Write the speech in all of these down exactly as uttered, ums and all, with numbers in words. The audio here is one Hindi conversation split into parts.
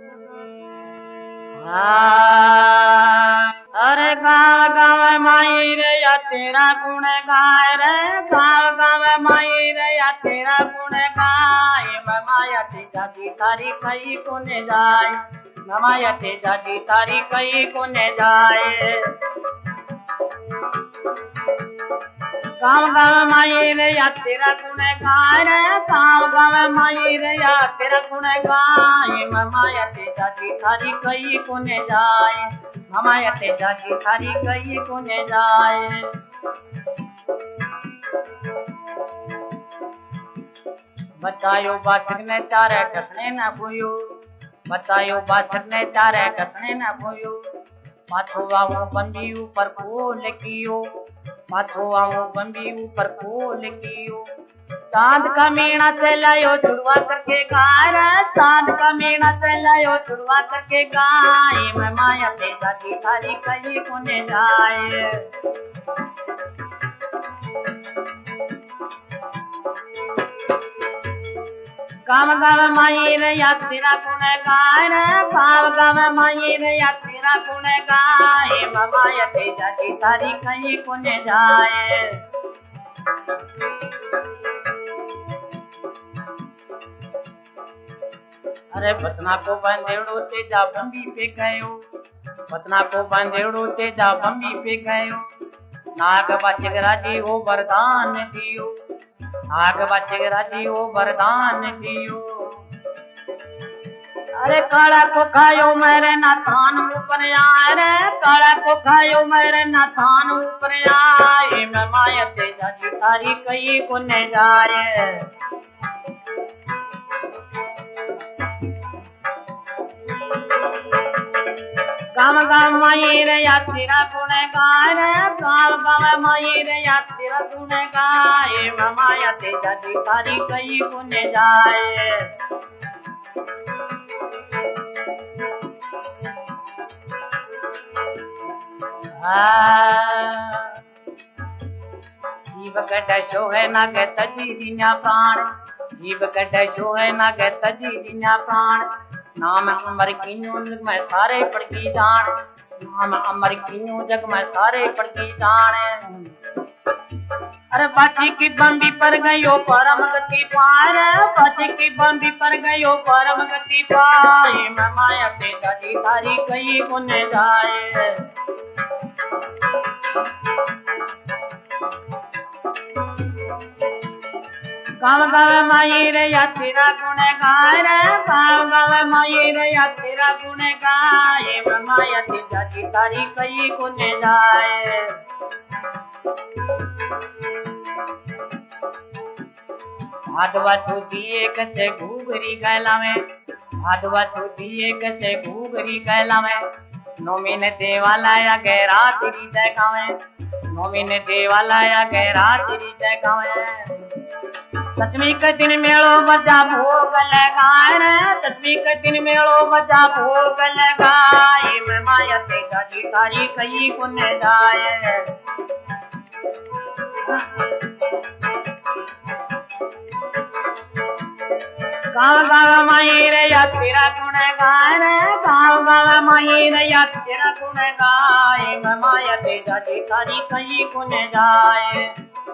अरे गाँव गाँव माई रे या तेरा गुण गाय रे, गाँव गाँव माई रे या तेरा गुण गाय। माया तेजा जी तारी कई कोने जाए, माया तेजा जी तारी कई कोने जाए। गाँव गाँव माई रे या तेरा गुण गाय रे, गाँव गाँव माई रे या तेरा गुण गाय। माया तेजा जी थारी कई कोने जाए, माया तेजा जी थारी कई कोने जाए। बतायो बाछक ने चारे टसने न भूयो, बतायो बाछक ने चारे टसने न भूयो। माथो आवो बंदी ऊपर फूल कियो, माथो आवो बंदी ऊपर फूल कियो। चांद का मीणा से लायो छुड़वा करके गाय, चांद का मीणा से लायो छुड़वा करके गाय। मैं माया तेजा जी थारी कहीं कोने जाए। गाँव गाँव माई रे या तेरा गुण गाय रे, गाँव गाँव माई रे या तेरा गुण गाय। माया तेजा जी थारी कहीं कोने जाए। अरे बतना को बंदेड़ो तेजा बंबी पे गयो, बतना को बंदेड़ो तेजा बंबी पे गयो। नाग बाछक राजी ओ वरदान दियो, नाग बाछक राजी ओ वरदान दियो। अरे काला को खायो मेरे नाथान ऊपर आए रे, काला को खायो मेरे नाथान ऊपर आए। मैं माया तेजा जी तारी कई कोने जाए। गाँव गाँव माई रे या तेरा गुण गाय रे, गाँव गाँव माई रे या तेरा गुण गाय। माया तेजा जी थारी कई कोने जाए। जीव कटे शो है ना के तजी दिना प्राण, जीव कटे शो है ना के तजी दिना प्राण। नाम अमर कीन्यू जग में सारे पड़की जान, नाम अमर कीन्यू जग में सारे पड़की जान। अरे बाछी की बंदी पर गयो परम गति पाए, बाछी की बंदी पर गयो परम गति पाए। मैं माया तेजा जी थारी कई कोने जाए। गाँव गाँव माई रे या तेरा गुण गाय रे, गाँव गाँव माई रे या तेरा गुण गाय। माया तेजा जी तारी कई कोने जाए। भादवा तू दिए कसे घूगरी गैला में, भादवा तू दिए कसे घूगरी गैला में। नौमी ने देवाला या गहरा तेरी जगह में, नौमी ने देवाला या गहरा तेरी जगह में। दसवीं के दिन मेलो बजा भोग लगाए रे, दसवीं के दिन मेलो बजा भोग लगाए। मैं माया तेजा जी तारी कई कोने जाए। गाँव गाँव माई रे या तेरा गुण गाय रे, गाँव गाँव माई रे या तेरा गुण गाय। मैं माया तेजा जी तारी कई कोने जाए।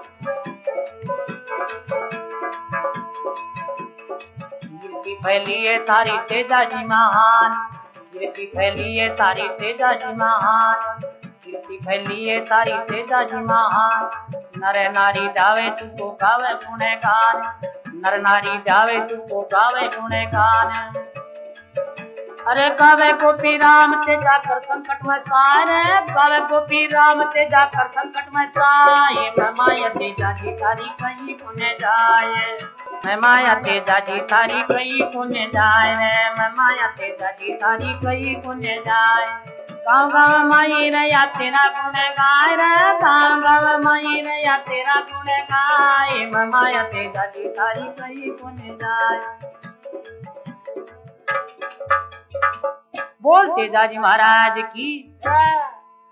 कीर्ति फैली है तारी तेजा जी महान, कीर्ति फैली है तारी तेजा जी महान, कीर्ति फैली है तारी तेजा जी महान। नर नारी जावे तुको गावे गुणगान, नर नारी जावे तुको गावे गुणगान। अरे गावे गोपी राम तेजा कर संकट में सारे, गावे गोपी राम तेजा कर संकट में साए। मैं माया तेजा जी तारी कहीं कोने जाए, मैं माया तेजा जी तारी कहीं कोने जाए रे, मैं माया तेजा जी तारी कहीं कोने जाए। गाँव गाँव माई रे या तेरा गुण गाय रे, गाँव गाँव माई रे या तेरा गुण गाय। मैं माया तेजा जी तारी कहीं कोने जाए। बोल तेजा जी महाराज की।